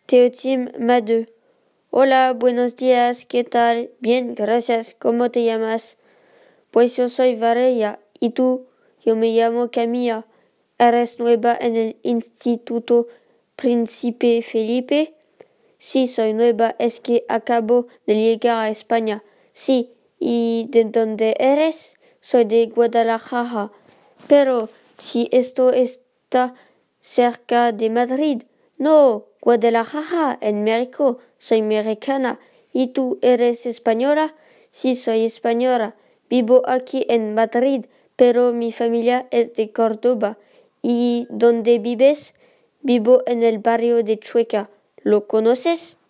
Teotim Madu. Hola, buenos días, ¿qué tal? Bien, gracias. ¿Cómo te llamas? Pues yo soy Varela. ¿Y tú? Yo me llamo Camilla. ¿Eres nueva en el Instituto Príncipe Felipe? Sí, soy nueva. Es que acabo de llegar a España. Sí. ¿Y de dónde eres? Soy de Guadalajara. Pero si esto está cerca de Madrid. No, Guadalajara, en México. Soy mexicana. ¿Y tú eres española? Sí, soy española. Vivo aquí en Madrid, pero mi familia es de Córdoba. ¿Y dónde vives? Vivo en el barrio de Chueca. ¿Lo conoces?